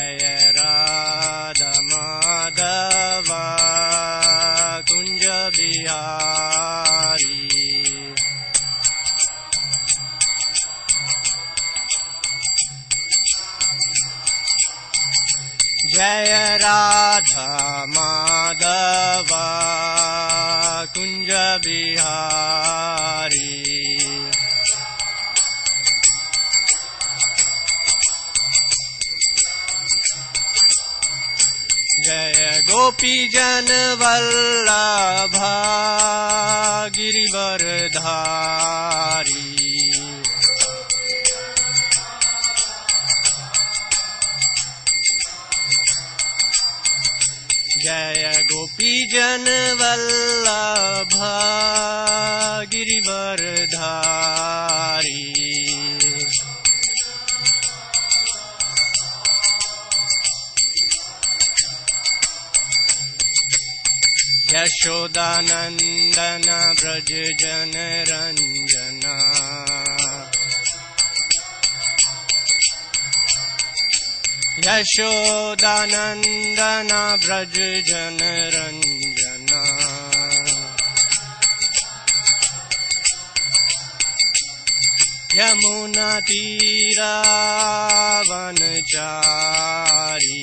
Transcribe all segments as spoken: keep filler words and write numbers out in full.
जय राधा माधव कुंज बिहारी जय राधा माधव कुंज बिहारी जय गोपी जन वल्लभ गिरिवरधारी जय गोपी जन वल्लभ गिरिवरधारी यशोदानंदन ब्रज जन रंजना यशोदानंदन ब्रज जन रंजना यमुना तीरा वनचारी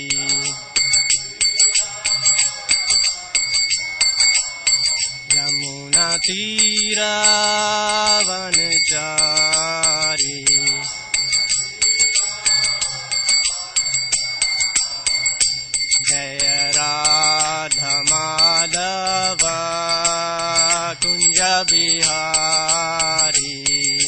यमुना तीरा वनचारी जय राधा माधव कुंज बिहारी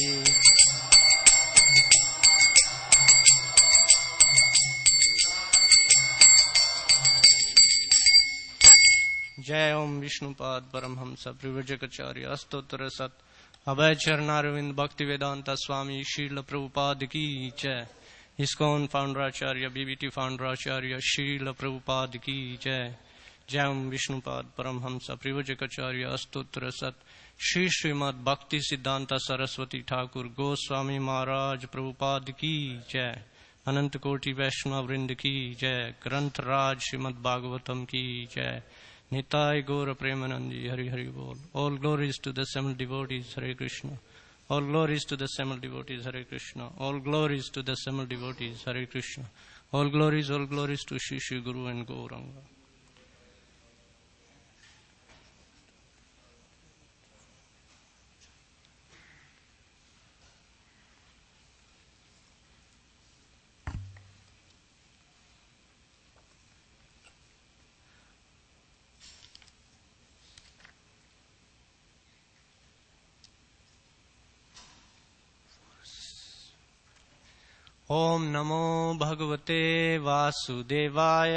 जय ओम विष्णुपाद परमहंस परिव्राजकाचार्य अष्टोत्तर सत अभय चरणारविंद भक्ति वेदांता स्वामी श्रील प्रभुपाद की जय। इस्कॉन फाउंडराचार्य बीबीटी फाउंडराचार्य श्रील प्रभुपाद की जय। जय ओम विष्णुपाद परमहंस परिव्राजकाचार्य अष्टोत्तर सत श्री श्रीमद भक्ति सिद्धांत सरस्वती ठाकुर गोस्वामी महाराज प्रभुपाद की जय। अनंत कोटि वैष्णव वृंद की जय। ग्रंथ राज श्रीमद भागवतम की जय। निताय गौर प्रेमानंदी हरि हरि बोल। All glories to the seven devotees, Hare Krishna. All glories to the seven devotees, Hare Krishna. All glories to the seven devotees, Hare Krishna. All glories, all glories to Shri Shri Guru and Gauranga. ओम नमो भगवते वासुदेवाय।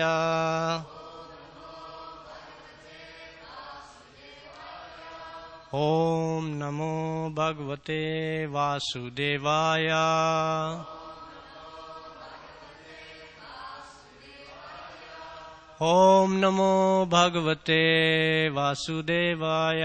ओम नमो भगवते वासुदेवाय। ओम नमो भगवते वासुदेवाय।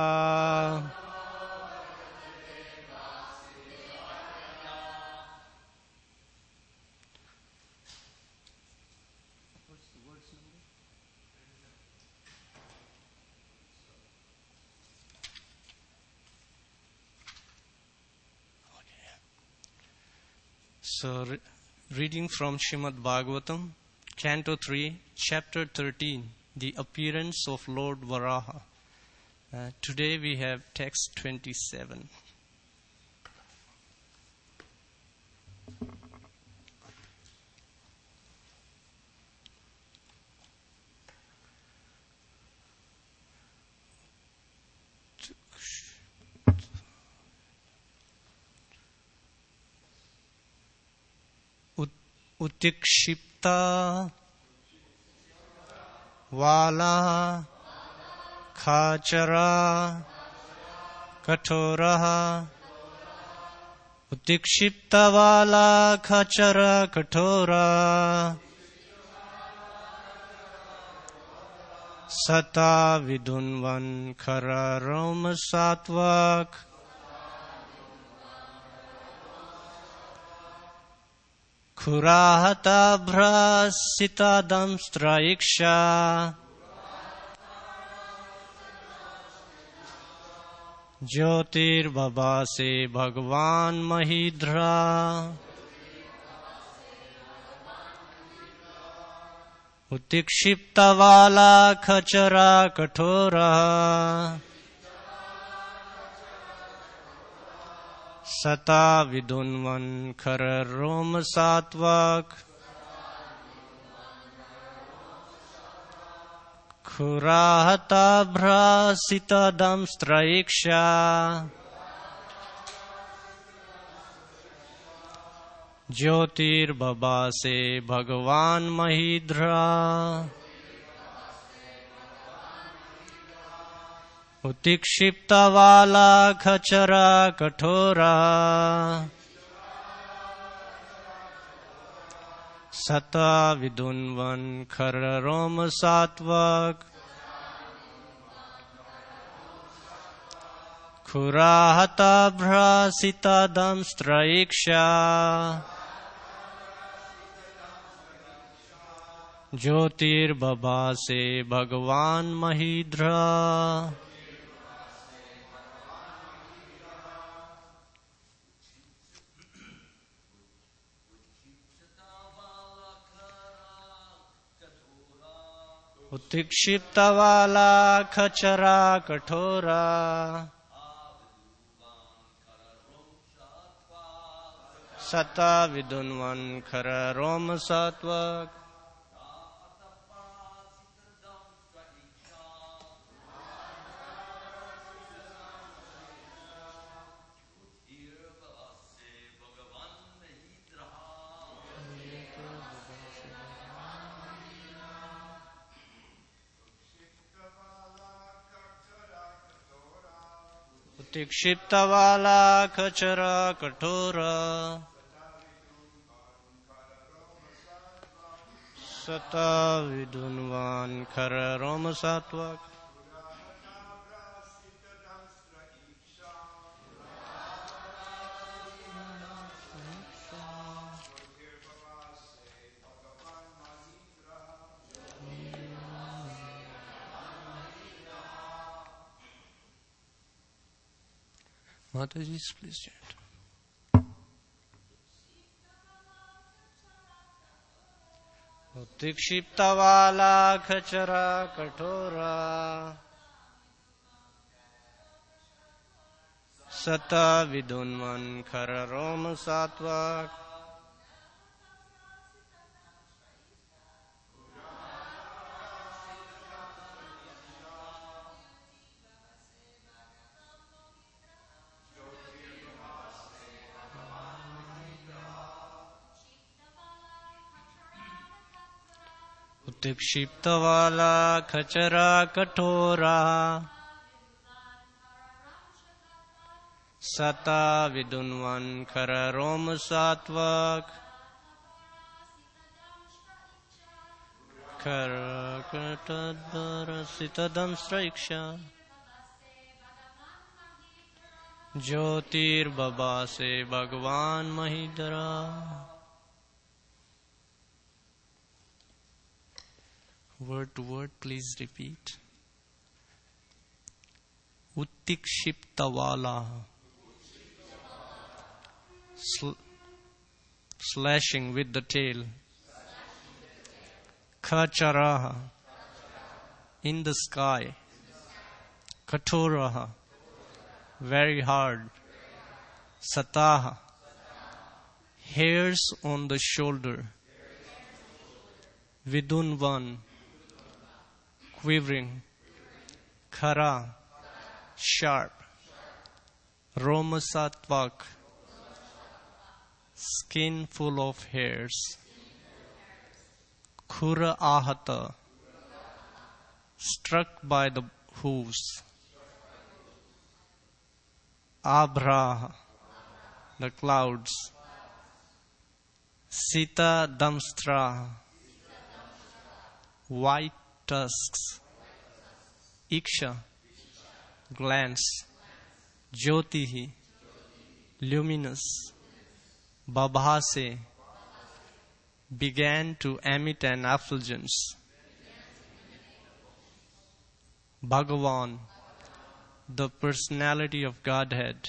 So, re- reading from Srimad Bhagavatam, Canto three, Chapter thirteen, The Appearance of Lord Varaha. Uh, today we have text twenty-seven. उत्क्षिप्ता वाला खाचरा कठोरा। उत्क्षिप्ता वाला खाचरा कठोरा। सता विधुन्वन खरा रोम सात्वक। खुराहताभ्रसितदंष्ट्रैक्षा ज्योतिर्बभासे भगवान महीध्रा उत्क्षिप्तवाला खचरा कठोरा सता विदुन्वन खर रोम सात्वक खुराहताभ्रसितदंष्ट्रैक्षा ज्योतिर्बभासे भगवान महीध्रा उत्क्षिप्तवाला खचरा कठोरा सता विदुन्वन खर रोम सात्वक खुराहताभ्रसितदंष्ट्रैक्षा ज्योतिर्बभासे भगवान महीध्रा उत्क्षिप्तवाला खचरा कठोरा सता विदुन्वन खर रोम सात्वक उत्क्षिप्तवाला खचरा कठोरा सता विदुन्वन खर रोम सात्वक Mataji, please chant. उत्क्षिप्तवाला खचरा कठोरा सता विदुन्वन खर रोम सात्वक उत्क्षिप्तवाला खचरा कठोरा सता विदुन्वन खर रोम सात्वक खर कटदंष्ट्रैक्षा ज्योतिर्बभासे भगवान महीधरा Word to word, please repeat. Uttikshiptavala. Sl- slashing with the tail. Khacharaha. In the sky. Katoraha. Very hard. Sataha. Hairs on the shoulder. Vidunvan. Quivering, khara, sharp, romasatvak, skin full of hairs, khura ahata, struck by the hooves, abra, the clouds, sita damstra, white tusks, iksha, glance, jyotihi, luminous, babhase, began to emit an effulgence. Bhagavan, the personality of Godhead.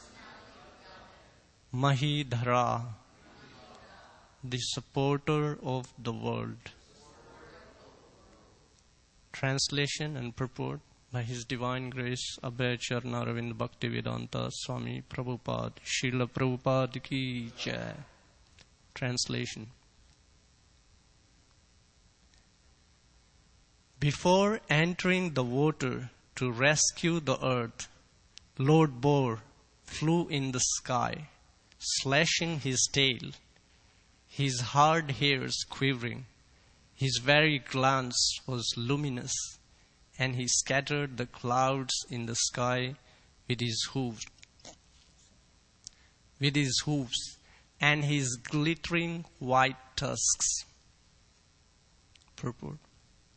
Mahidhara, the supporter of the world. Translation and purport by His Divine Grace Abhay Charnaravind Bhaktivedanta Swami Prabhupada, Srila Prabhupada Ki Jai. Translation. Before entering the water to rescue the earth, Lord Boar flew in the sky, slashing his tail, his hard hairs quivering. His very glance was luminous, and he scattered the clouds in the sky with his hooves. With his hooves and his glittering white tusks. Purport.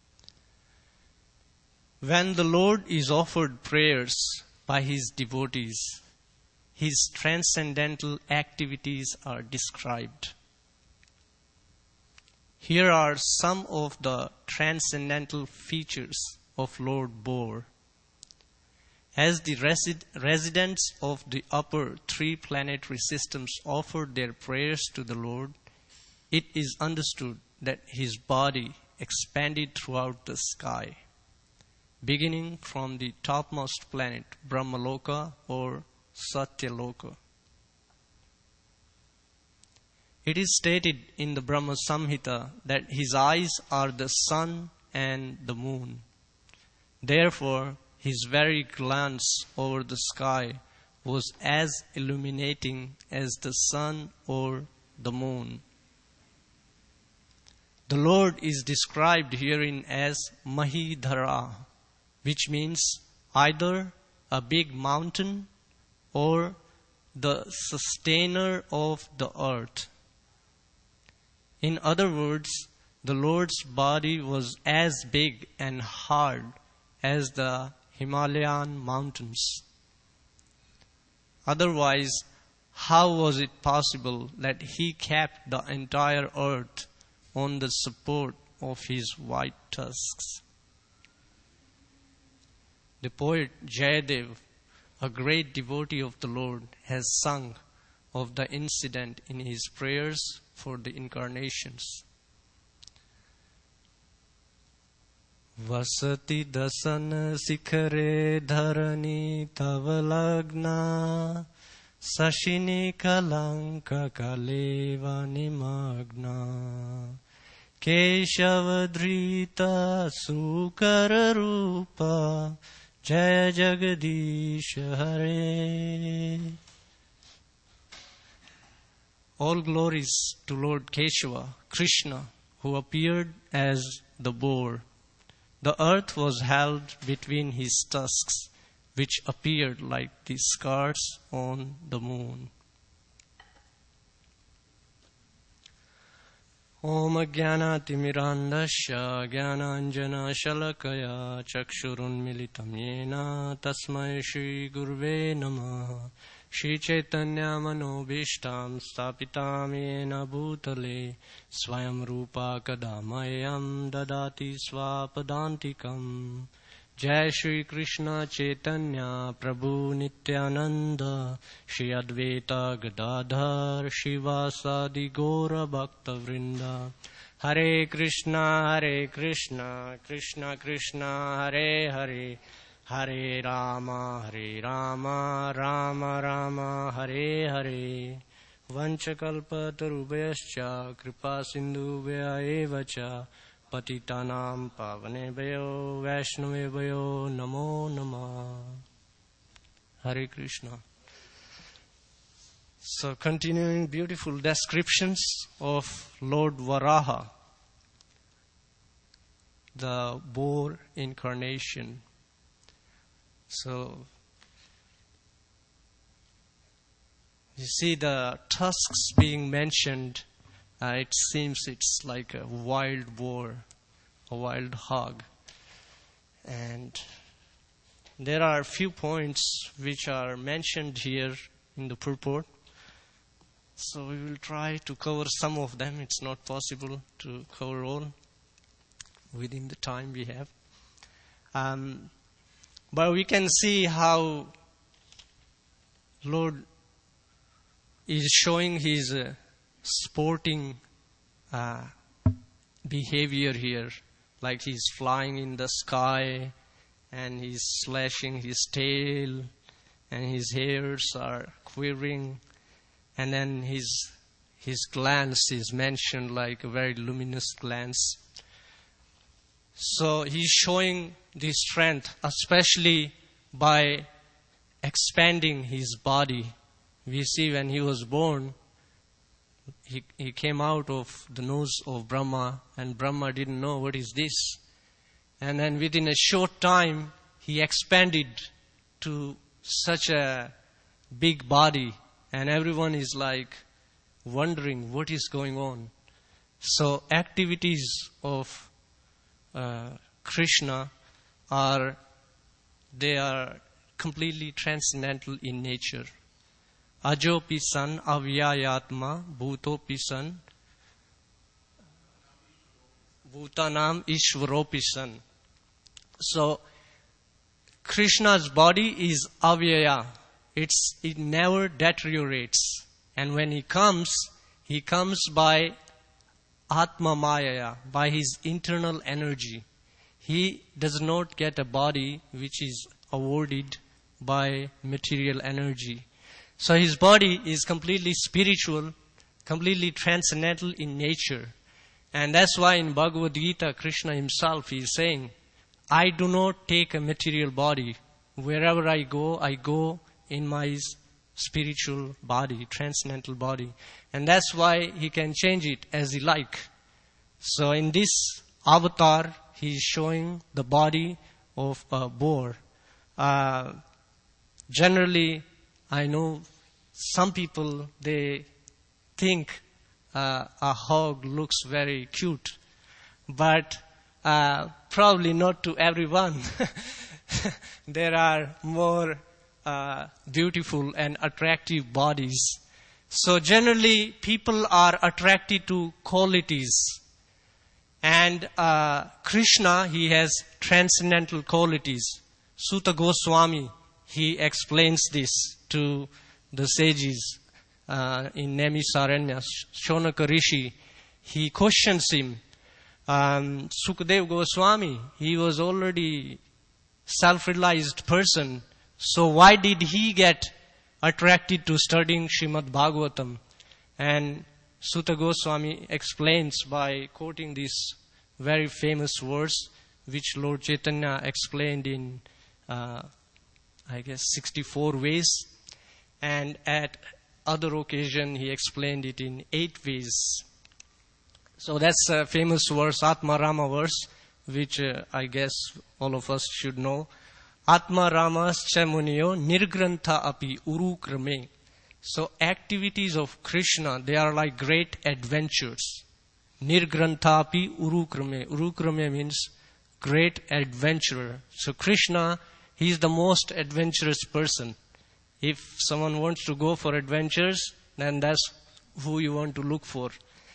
When the Lord is offered prayers by His devotees, His transcendental activities are described. Here are some of the transcendental features of Lord Boar. As the resi- residents of the upper three planetary systems offered their prayers to the Lord, it is understood that His body expanded throughout the sky, beginning from the topmost planet, Brahmaloka or Satyaloka. It is stated in the Brahma Samhita that His eyes are the sun and the moon. Therefore, His very glance over the sky was as illuminating as the sun or the moon. The Lord is described herein as Mahidhara, which means either a big mountain or the sustainer of the earth. In other words, the Lord's body was as big and hard as the Himalayan mountains. Otherwise, how was it possible that He kept the entire earth on the support of His white tusks? The poet Jayadev, a great devotee of the Lord, has sung of the incident in his prayers for the incarnations. Vasati dasana sikhare dharani tavalagna sashini kalanka kaleva nimagna keshavadrita sukara rupa jaya jagadish hare. All glories to Lord Keshava, Krishna, who appeared as the boar. The earth was held between his tusks, which appeared like the scars on the moon. Om Jnanatimirandasya Jnananjana Shalakaya Chakshurun Militam Yena Tasmai Shri Gurve Namah. Shri Chaitanya Manobishtam Stapitam Yena Bhutale Swayam Rupa Kadamayam Dadati Swapadantikam. Jai Shri Krishna Chaitanya Prabhu Nityananda Shri Advaita Gadadhar Shivasadi Gora Bhakta Vrinda. Hare Krishna Hare Krishna Krishna Krishna Hare Hare Hare Rama Hare Rama Rama Rama Hare Hare. Vanchakalpatarubhyascha kripa sindhubhya eva cha patitanam pavanebhyo vaishnavebhyo namo namah. Hare Krishna. So continuing beautiful descriptions of Lord Varaha, the boar incarnation. So you see the tusks being mentioned. Uh, it seems it's like a wild boar, a wild hog. And there are a few points which are mentioned here in the purport. So we will try to cover some of them. It's not possible to cover all within the time we have. Um, but we can see how Lord is showing his uh, sporting uh, behavior here. Like he's flying in the sky and he's slashing his tail and his hairs are quivering. And then his his glance is mentioned like a very luminous glance. So he's showing this strength, especially by expanding his body. We see when he was born, he, he came out of the nose of Brahma, and Brahma didn't know what is this. And then within a short time, he expanded to such a big body. And everyone is like wondering what is going on. So activities of uh, Krishna are, they are completely transcendental in nature. Ajopi san avyayatma bhutopi san bhutanam ishvaropi san. So Krishna's body is avyaya. It's, it never deteriorates. And when he comes, he comes by Atma Mayaya, by his internal energy. He does not get a body which is awarded by material energy. So his body is completely spiritual, completely transcendental in nature. And that's why in Bhagavad Gita, Krishna himself is saying, I do not take a material body. Wherever I go, I go in my spiritual body, transcendental body. And that's why he can change it as he like. So in this avatar, he is showing the body of a boar. Uh, generally, I know some people, they think uh, a hog looks very cute. But uh, probably not to everyone. There are more Uh, beautiful and attractive bodies. So generally, people are attracted to qualities. And uh, Krishna, he has transcendental qualities. Sutta Goswami, he explains this to the sages uh, in Naimisaranya. Shonaka Rishi, he questions him. Um, Sukadeva Goswami, he was already self-realized person. So why did he get attracted to studying Srimad Bhagavatam? And Sutta Goswami explains by quoting this very famous verse, which Lord Chaitanya explained in, uh, I guess, sixty-four ways. And at other occasion, he explained it in eight ways. So that's a famous verse, Atma Rama verse, which uh, I guess all of us should know. Atma Ramascha Muniyo Nirgrantha Api Urukrame. So activities of Krishna, they are like great adventures. Nirgrantha Api Urukrame. Urukrame means great adventurer. So Krishna, he is the most adventurous person. If someone wants to go for adventures, then that's who you want to look for.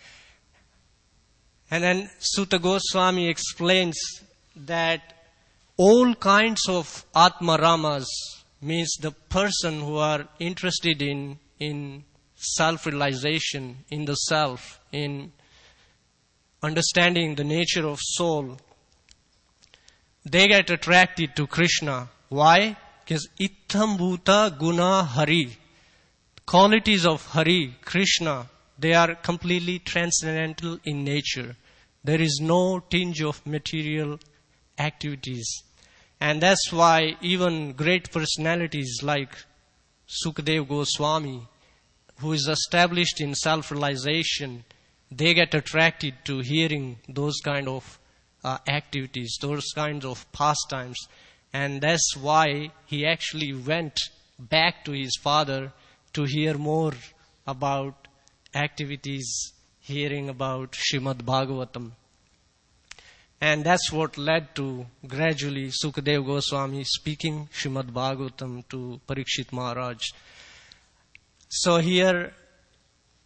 And then Sutta Goswami explains that all kinds of Atma Ramas means the person who are interested in, in self-realization, in the self, in understanding the nature of soul. They get attracted to Krishna. Why? Because Itham Bhuta Guna Hari. Qualities of Hari, Krishna, they are completely transcendental in nature. There is no tinge of material activities. And that's why even great personalities like Sukadeva Goswami, who is established in self-realization, they get attracted to hearing those kind of uh, activities, those kinds of pastimes. And that's why he actually went back to his father to hear more about activities, hearing about Srimad Bhagavatam. And that's what led to gradually Sukadeva Goswami speaking Srimad Bhagavatam to Parikshit Maharaj. So here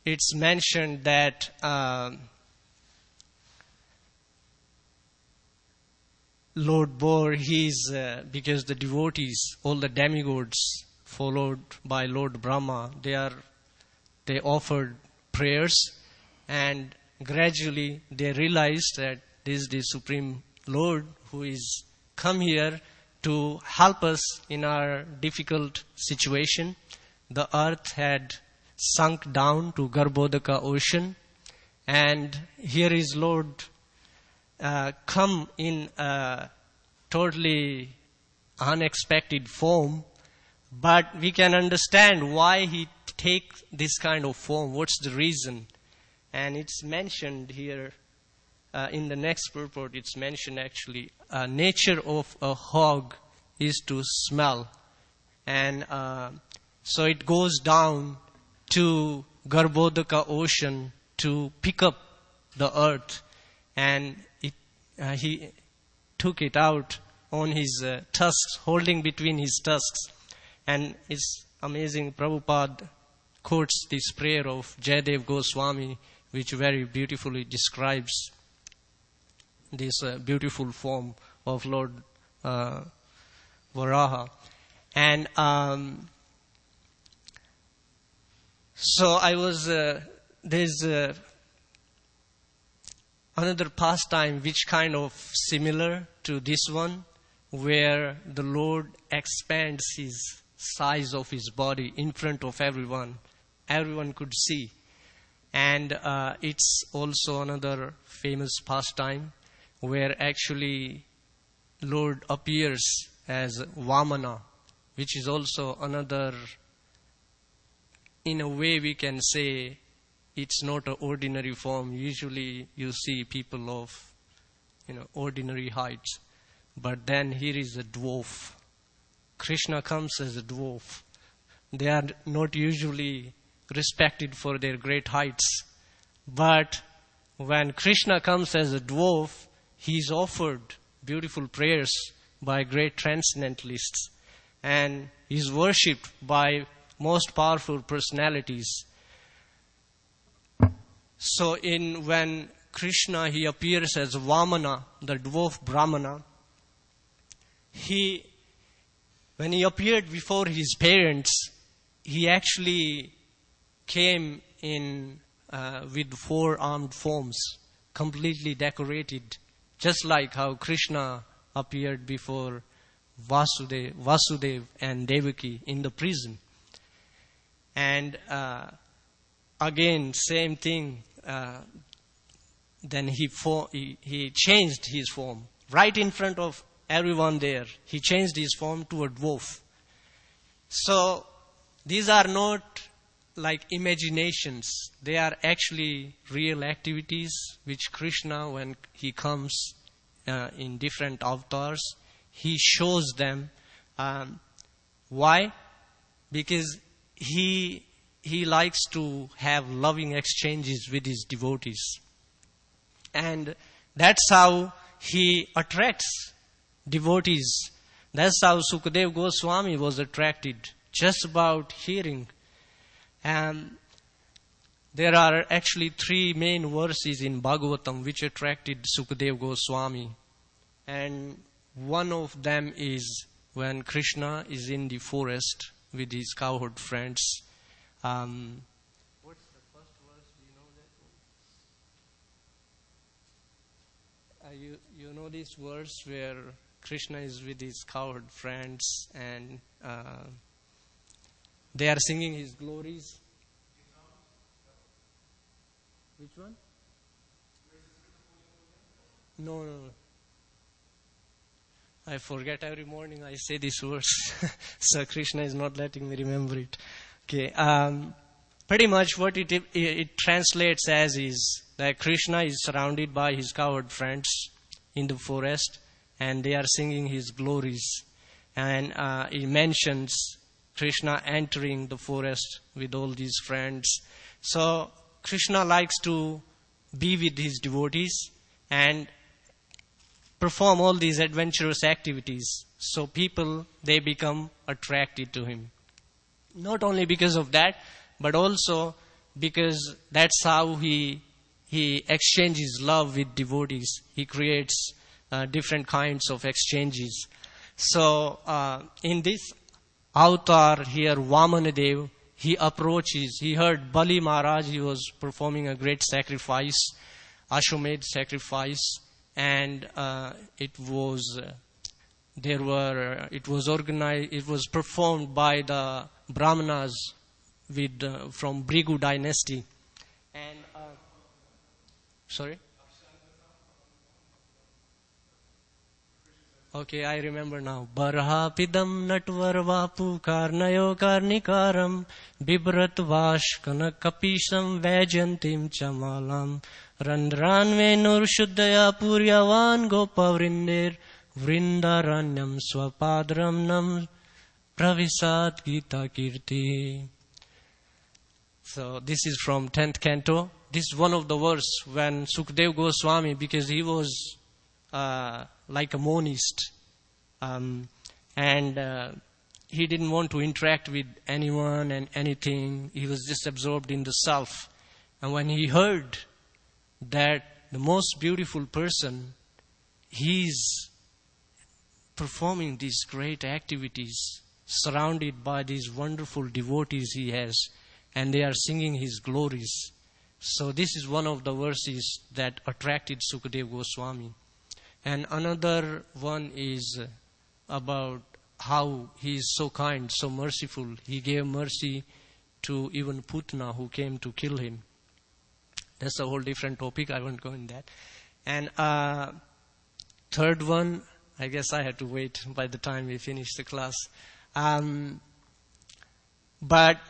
it's mentioned that um, Lord bore his, uh, because the devotees, all the demigods followed by Lord Brahma, they are, they offered prayers, and gradually they realized that this is the Supreme Lord who is come here to help us in our difficult situation. The earth had sunk down to Garbhodaka ocean, and here is Lord uh, come in a totally unexpected form, but we can understand why he take this kind of form. What's the reason? And it's mentioned here uh, in the next purport. It's mentioned actually, uh, nature of a hog is to smell, and uh, so it goes down to Garbhodaka ocean to pick up the earth, and it, uh, he took it out on his uh, tusks, holding between his tusks. And it's amazing, Prabhupada quotes this prayer of Jayadev Goswami, which very beautifully describes this uh, beautiful form of Lord uh, Varaha. And um, so I was, uh, there's uh, another pastime which kind of similar to this one, where the Lord expands his size of his body in front of everyone. Everyone could see. And uh, it's also another famous pastime where actually Lord appears as Vamana, which is also another, in a way we can say, it's not an ordinary form. Usually you see people of, you know, ordinary heights. But then here is a dwarf. Krishna comes as a dwarf. They are not usually respected for their great heights. But when Krishna comes as a dwarf, he is offered beautiful prayers by great transcendentalists, and he is worshipped by most powerful personalities. So in when Krishna, he appears as Vamana, the dwarf Brahmana, he, when he appeared before his parents, he actually came in uh, with four armed forms, completely decorated, just like how Krishna appeared before Vasudev, Vasudev and Devaki in the prison. And uh, again, same thing. Uh, then he, for, he he changed his form right in front of everyone there. He changed his form to a dwarf. So these are not like imaginations. They are actually real activities which Krishna, when he comes uh, in different avatars, he shows them. Um, why? Because he he likes to have loving exchanges with his devotees. And that's how he attracts devotees. That's how Sukadeva Goswami was attracted, just about hearing. And there are actually three main verses in Bhagavatam which attracted Sukadeva Goswami. And one of them is when Krishna is in the forest with his cowherd friends. Um, what's the first verse? Do you know that one? Uh, you, you know this verse where Krishna is with his cowherd friends and uh, they are singing his glories. Which one? No, no, no. I forget every morning I say this verse. So Krishna is not letting me remember it. Okay. Um, pretty much what it, it, it translates as is that Krishna is surrounded by his cowherd friends in the forest, and they are singing his glories. And uh, it mentions Krishna entering the forest with all these friends. So Krishna likes to be with his devotees and perform all these adventurous activities. So people, they become attracted to him. Not only because of that, but also because that's how he he exchanges love with devotees. He creates uh, different kinds of exchanges. So uh, in this avatar here, Vamanadev, he approaches, he heard Bali Maharaj, he was performing a great sacrifice, Ashwamedh sacrifice, and uh, it was uh, there were uh, it was organized, it was performed by the Brahmanas with uh, from Brigu dynasty, and uh, sorry. Okay, I remember now. Barha pidam natvar vapu karnayo karnikaram bibrat vashkana kapisham vajantim chamalam randranve nur shuddhaya puryavan gopavrindir vrindaranyam swapadram nam pravisat gita kirti. So this is from tenth canto. This is one of the verse when Sukadeva Goswami, because he was uh, like a monist, um, and uh, he didn't want to interact with anyone and anything. He was just absorbed in the self. And when he heard that the most beautiful person, he's performing these great activities, surrounded by these wonderful devotees he has, and they are singing his glories. So this is one of the verses that attracted Sukadeva Goswami. And another one is about how he is so kind, so merciful. He gave mercy to even Putna, who came to kill him. That's a whole different topic. I won't go in that. And uh, third one, I guess I had to wait by the time we finish the class. Um, but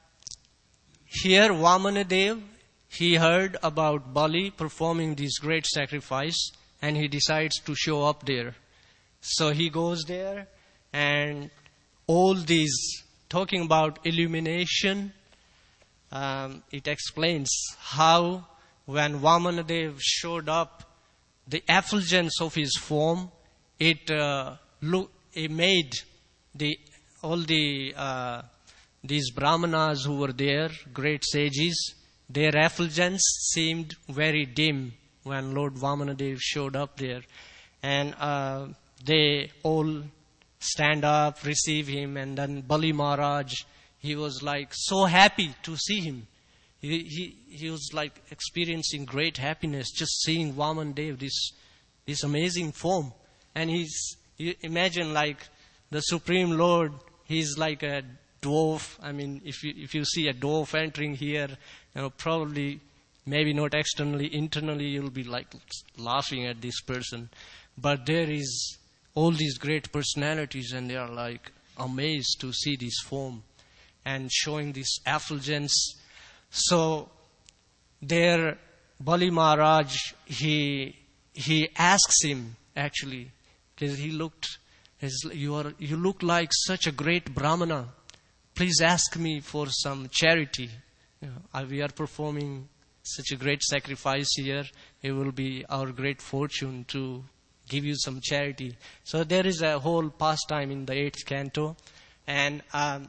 here, Vamanadev, he heard about Bali performing this great sacrifice, and he decides to show up there. So he goes there, and all these, talking about illumination, um, it explains how when Vamanadev showed up, the effulgence of his form, it, uh, look, it made the all the uh, these brahmanas who were there, great sages, their effulgence seemed very dim when Lord Vamanadev showed up there. And uh, they all stand up, receive him, and then Bali Maharaj, he was like so happy to see him. He, he, he was like experiencing great happiness just seeing Vamanadev, this, this amazing form. And he's, you imagine like the Supreme Lord, he's like a dwarf. I mean, if you, if you see a dwarf entering here, you know, probably, maybe not externally, internally, you'll be like laughing at this person. But there is all these great personalities, and they are like amazed to see this form and showing this effulgence. So there, Bali Maharaj, he he asks him actually, because he looked, you are you look like such a great Brahmana. Please ask me for some charity. You know, we are performing such a great sacrifice here. It will be our great fortune to give you some charity. So there is a whole pastime in the eighth canto, and um,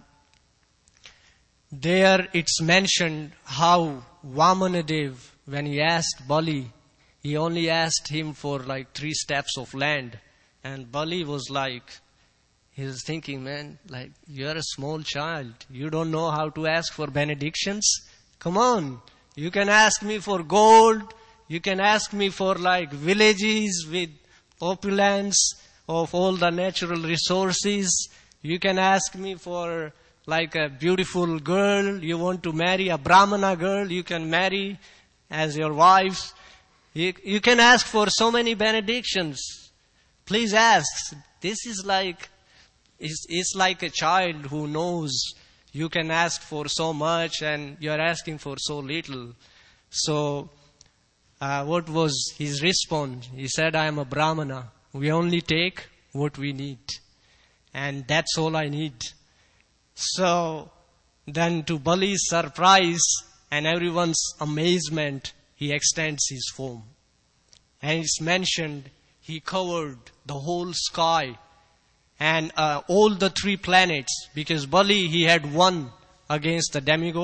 there it's mentioned how Vamanadev, when he asked Bali, he only asked him for like three steps of land, and Bali was like, he was thinking, man, like, you're a small child. You don't know how to ask for benedictions? Come on. You can ask me for gold. You can ask me for like villages with opulence of all the natural resources. You can ask me for like a beautiful girl. You want to marry a Brahmana girl, you can marry as your wife. You, you can ask for so many benedictions. Please ask. This is like, it's, it's like a child who knows you can ask for so much and you're asking for so little. So, uh, what was his response? He said, I am a Brahmana. We only take what we need. And that's all I need. So, then to Bali's surprise and everyone's amazement, he extends his form. And it's mentioned, he covered the whole sky and uh, all the three planets, because Bali, he had won against the demigods,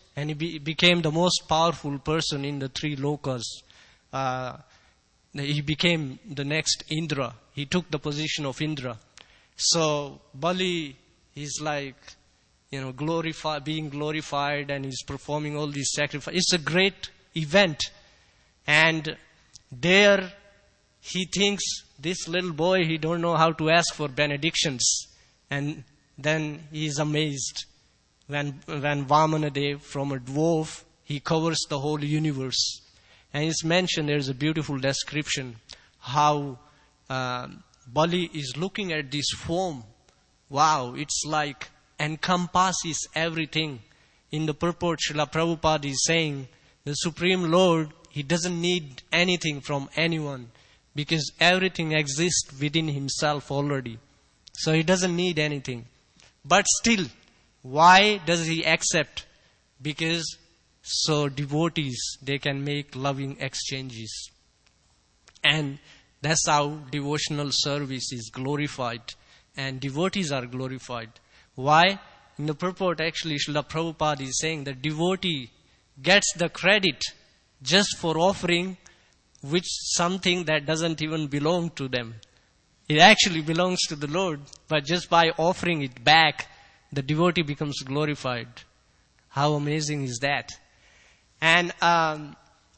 and he be, became the most powerful person in the three lokas. Uh, he became the next Indra. He took the position of Indra. So Bali is like, you know, glorify, being glorified, and he's performing all these sacrifices. It's a great event. And there he thinks, this little boy, he don't know how to ask for benedictions. And then he is amazed when, when Vamanadev, from a dwarf, he covers the whole universe. And it's mentioned, there's a beautiful description, how uh, Bali is looking at this form. Wow, it's like encompasses everything. In the purport, Srila Prabhupada is saying, the Supreme Lord, He doesn't need anything from anyone, because everything exists within Himself already. So He doesn't need anything. But still, why does He accept? Because so devotees, they can make loving exchanges. And that's how devotional service is glorified. And devotees are glorified. Why? In the purport, actually, Srila Prabhupada is saying that devotee gets the credit just for offering which something that doesn't even belong to them. It actually belongs to the Lord, but just by offering it back, the devotee becomes glorified. How amazing is that? And um,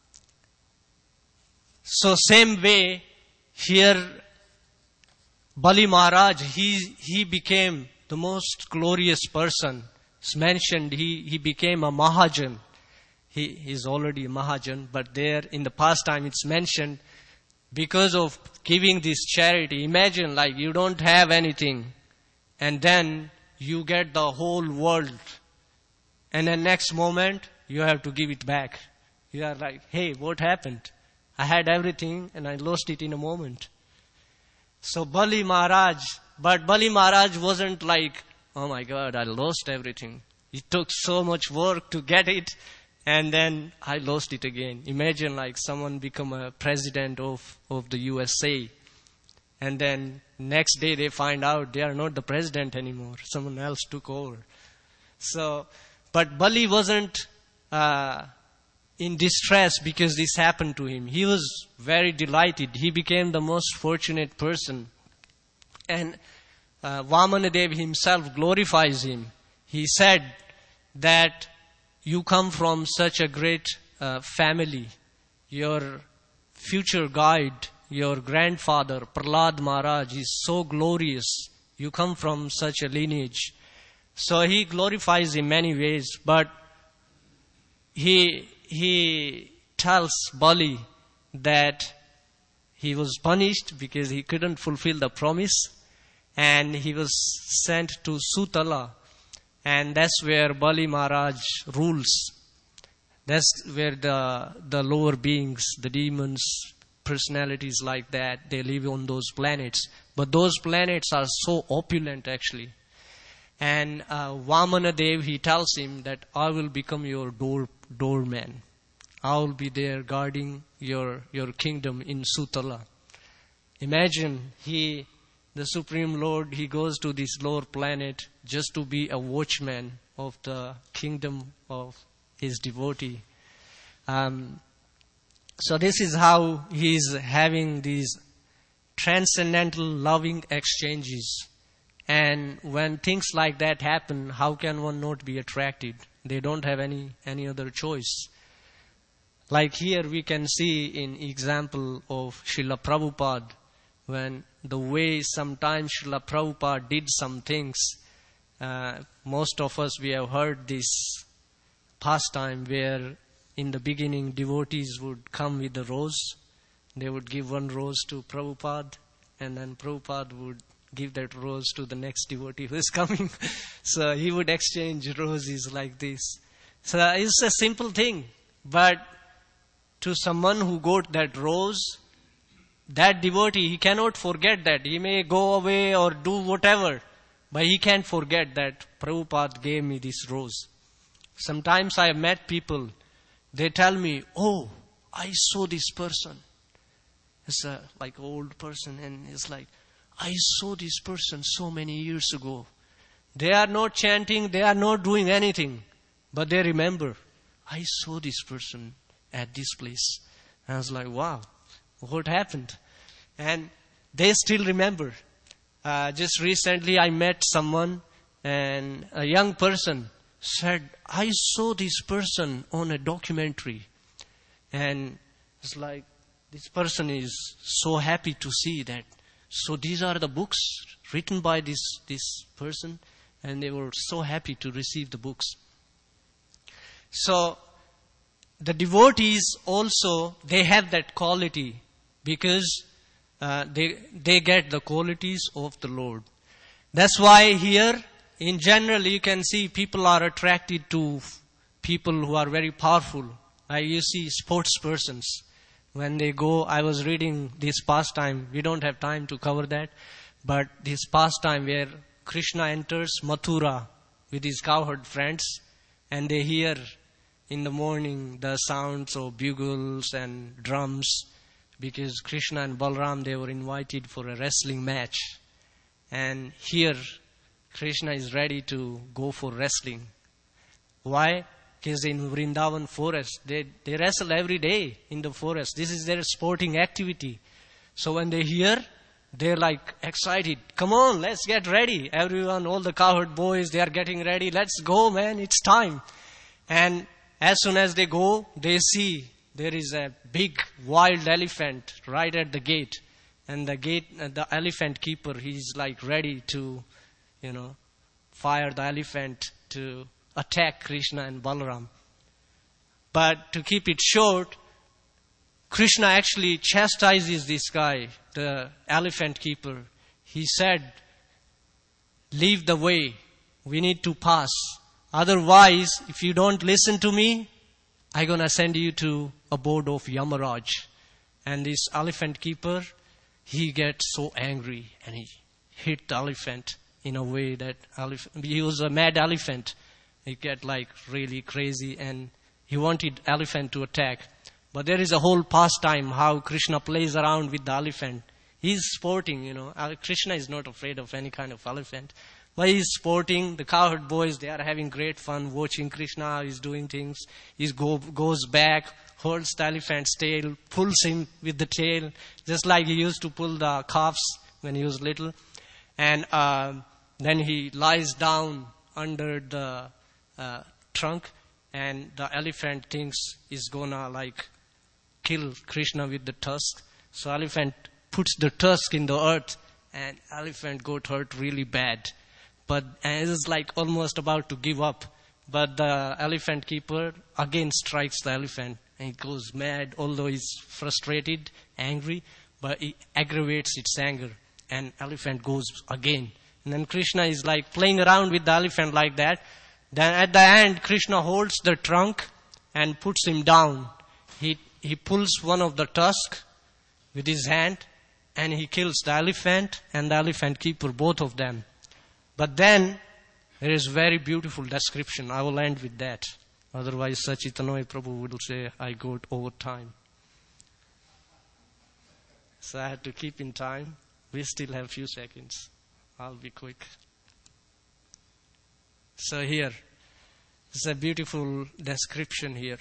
so same way, here, Bali Maharaj, he, he became the most glorious person. It's mentioned he, he became a Mahajan. He is already a Mahajan, but there in the past time it's mentioned because of giving this charity. Imagine like you don't have anything and then you get the whole world. And then next moment you have to give it back. You are like, hey, what happened? I had everything and I lost it in a moment. So Bali Maharaj, but Bali Maharaj wasn't like, oh my God, I lost everything. It took so much work to get it, and then I lost it again. Imagine like someone become a president of, of the U S A, and then next day they find out they are not the president anymore. Someone else took over. So, but Bali wasn't uh, in distress because this happened to him. He was very delighted. He became the most fortunate person. And uh, Vamanadev himself glorifies him. He said that you come from such a great uh, family. Your future guide, your grandfather, Prahlad Maharaj, is so glorious. You come from such a lineage. So he glorifies in many ways, but he he tells Bali that he was punished because he couldn't fulfill the promise, and he was sent to Sutala, and that's where Bali Maharaj rules. That's where the the lower beings, the demons, personalities like that, they live on those planets. But those planets are so opulent actually. And uh, Vamanadev, he tells him that I will become your door doorman. I will be there guarding your your kingdom in Sutala. Imagine he, the Supreme Lord, he goes to this lower planet just to be a watchman of the kingdom of his devotee. Um, so this is how he is having these transcendental loving exchanges. And when things like that happen, how can one not be attracted? They don't have any, any other choice. Like here we can see in example of Srila Prabhupada, when the way sometimes Srila Prabhupada did some things, uh, most of us, we have heard this pastime where in the beginning devotees would come with a rose. They would give one rose to Prabhupada, and then Prabhupada would give that rose to the next devotee who is coming. So he would exchange roses like this. So it's a simple thing, but to someone who got that rose, that devotee, he cannot forget that. He may go away or do whatever, but he can't forget that Prabhupada gave me this rose. Sometimes I have met people, they tell me, oh, I saw this person. It's a like old person, and it's like, I saw this person so many years ago. They are not chanting, they are not doing anything. But they remember, I saw this person at this place. And I was like, wow, what happened? And they still remember. Uh, just recently I met someone, and a young person said, I saw this person on a documentary. And it's like, this person is so happy to see that. So these are the books written by this, this person, and they were so happy to receive the books. So the devotees also, they have that quality because uh, they they get the qualities of the Lord. That's why here, in general, you can see people are attracted to people who are very powerful. Like you see sports persons. When they go, I was reading this pastime. We don't have time to cover that. But this pastime where Krishna enters Mathura with his cowherd friends, and they hear in the morning the sounds of bugles and drums, because Krishna and Balram, they were invited for a wrestling match. And here, Krishna is ready to go for wrestling. Why? Because in Vrindavan forest, they, they wrestle every day in the forest. This is their sporting activity. So when they hear, they're like excited. Come on, let's get ready. Everyone, all the cowherd boys, they are getting ready. Let's go, man, it's time. And as soon as they go, they see there is a big wild elephant right at the gate. And the gate, uh, the elephant keeper, he's like ready to, you know, fire the elephant to attack Krishna and Balaram. But to keep it short, Krishna actually chastises this guy, the elephant keeper. He said, leave the way. We need to pass. Otherwise, if you don't listen to me, I'm going to send you to abode of Yamaraj. And this elephant keeper, he gets so angry and he hit the elephant in a way that elephant, he was a mad elephant. He get like really crazy and he wanted elephant to attack. But there is a whole pastime how Krishna plays around with the elephant. He's sporting, you know. Krishna is not afraid of any kind of elephant. But he's sporting. The cowherd boys, they are having great fun watching Krishna. He's doing things. He go, goes back, holds the elephant's tail, pulls him with the tail, just like he used to pull the calves when he was little. And uh, then he lies down under the uh, trunk, and the elephant thinks he's gonna like kill Krishna with the tusk. So elephant puts the tusk in the earth, and elephant got hurt really bad. But and is like almost about to give up. But the elephant keeper again strikes the elephant, and he goes mad, although he's frustrated, angry, but he aggravates its anger, and elephant goes again. And then Krishna is like playing around with the elephant like that. Then at the end, Krishna holds the trunk and puts him down. He he pulls one of the tusk with his hand, and he kills the elephant and the elephant keeper, both of them. But then there is very beautiful description. I will end with that. Otherwise, Sachitanoy Prabhu will say, I got over time. So I had to keep in time. We still have few seconds. I'll be quick. So here, it's a beautiful description here.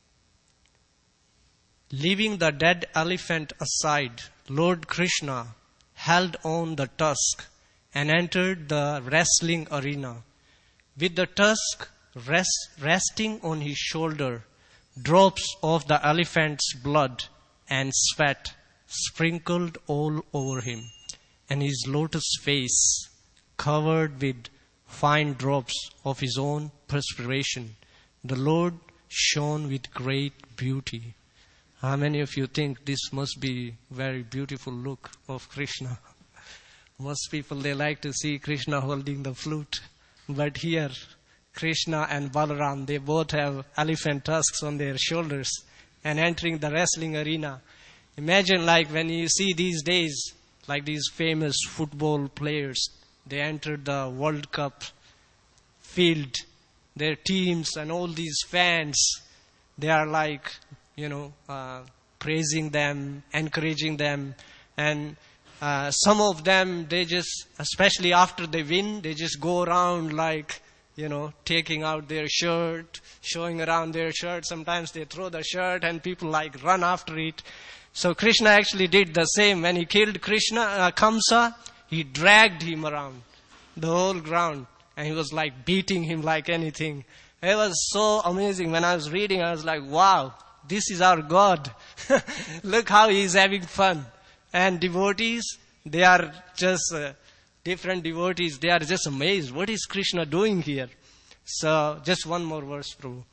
Leaving the dead elephant aside, Lord Krishna held on the tusk and entered the wrestling arena. With the tusk rest, resting on his shoulder, drops of the elephant's blood and sweat sprinkled all over him, and his lotus face covered with fine drops of his own perspiration. The Lord shone with great beauty. How many of you think this must be very beautiful look of Krishna? Most people, they like to see Krishna holding the flute. But here, Krishna and Balaram, they both have elephant tusks on their shoulders and entering the wrestling arena. Imagine like when you see these days, like these famous football players, they enter the World Cup field, their teams and all these fans, they are like, you know, uh, praising them, encouraging them. And uh, some of them, they just, especially after they win, they just go around like, you know, taking out their shirt, showing around their shirt. Sometimes they throw the shirt and people like run after it. So Krishna actually did the same. When he killed Krishna, uh, Kamsa, he dragged him around the whole ground. And he was like beating him like anything. It was so amazing. When I was reading, I was like, wow, this is our God. Look how he's having fun. And devotees, they are just... Uh, Different devotees, they are just amazed. What is Krishna doing here? So, just one more verse, Prabhu.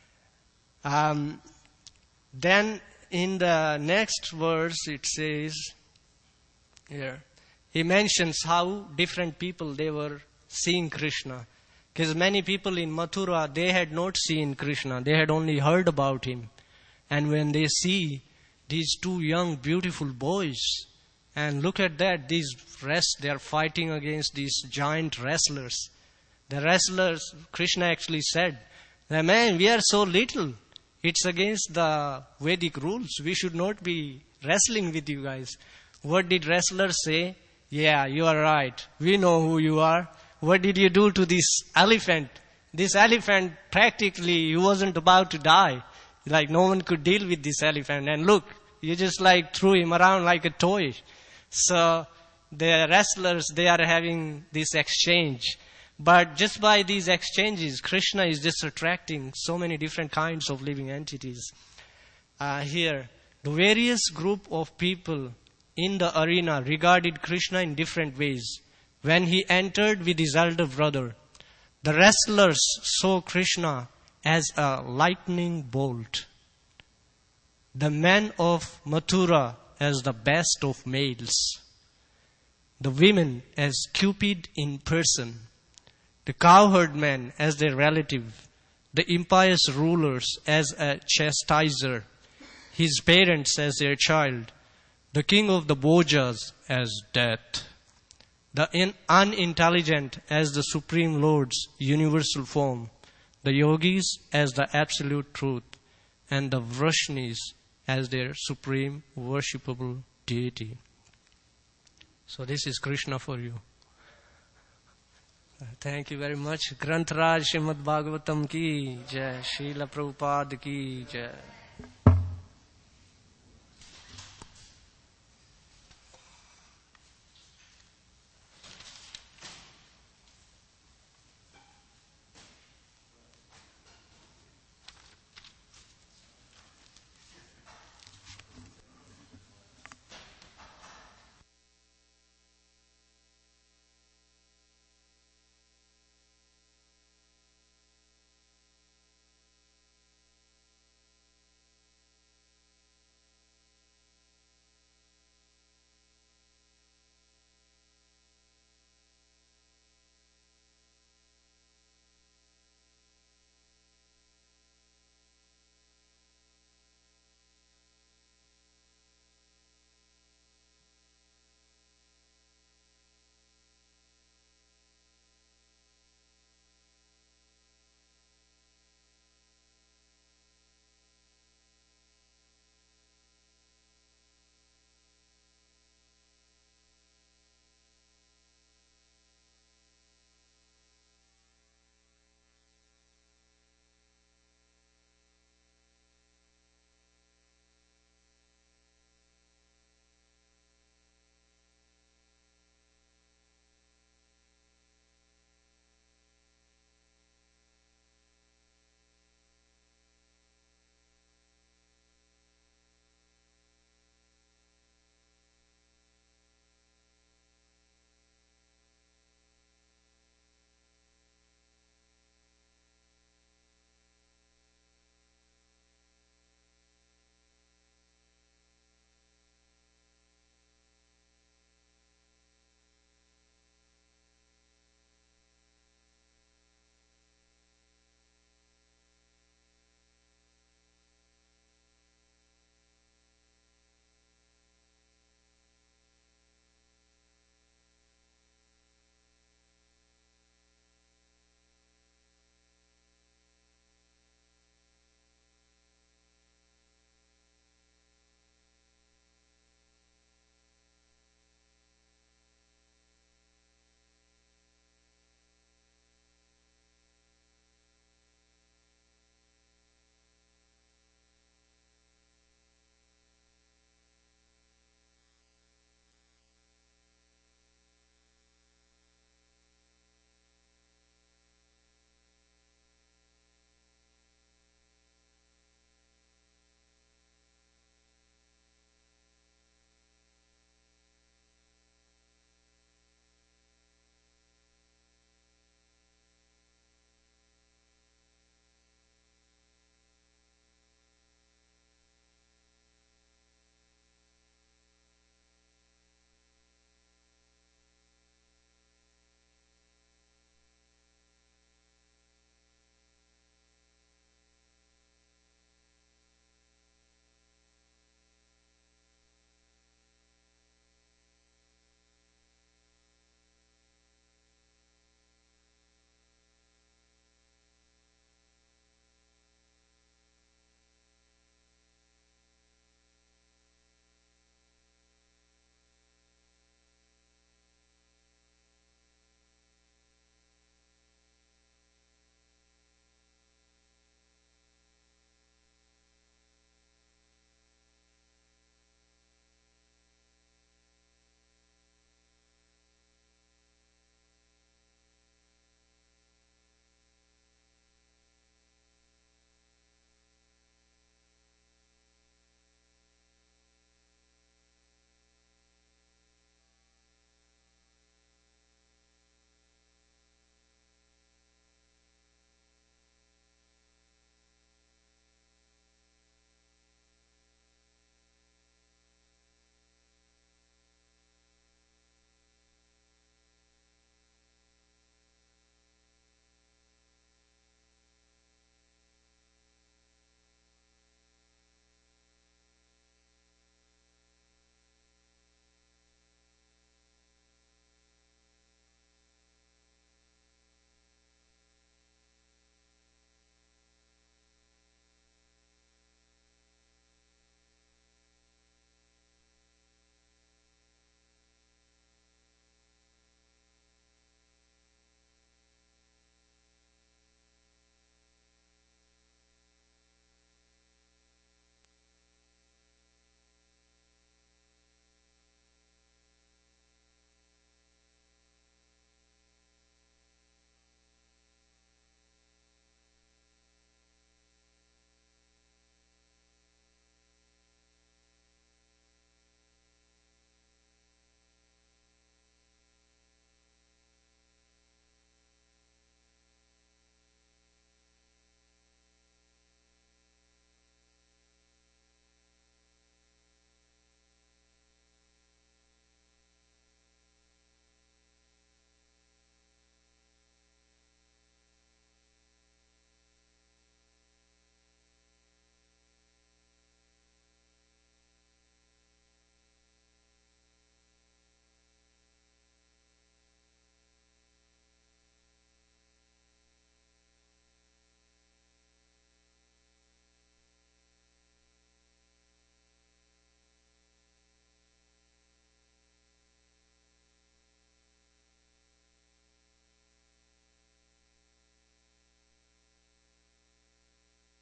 Um, then, in the next verse, it says, here, he mentions how different people, they were seeing Krishna. Because many people in Mathura, they had not seen Krishna. They had only heard about him. And when they see these two young, beautiful boys, and look at that, these wrestlers, they are fighting against these giant wrestlers. The wrestlers, Krishna actually said, man, we are so little. It's against the Vedic rules. We should not be wrestling with you guys. What did wrestlers say? Yeah, you are right. We know who you are. What did you do to this elephant? This elephant, practically, he wasn't about to die. Like, no one could deal with this elephant. And look, you just like threw him around like a toy. So the wrestlers, they are having this exchange. But just by these exchanges, Krishna is just attracting so many different kinds of living entities. Uh, here, the various group of people in the arena regarded Krishna in different ways. When he entered with his elder brother, the wrestlers saw Krishna as a lightning bolt. The men of Mathura as the best of males, the women as Cupid in person, the cowherd men as their relative, the impious rulers as a chastiser, his parents as their child, the king of the Bhojas as death, the in- unintelligent as the Supreme Lord's universal form, the yogis as the absolute truth, and the Vrishnis as their supreme worshipable deity. So this is Krishna for you. Thank you very much. Granth Raj Srimad Bhagavatam ki jai. Srila Prabhupada ki jai.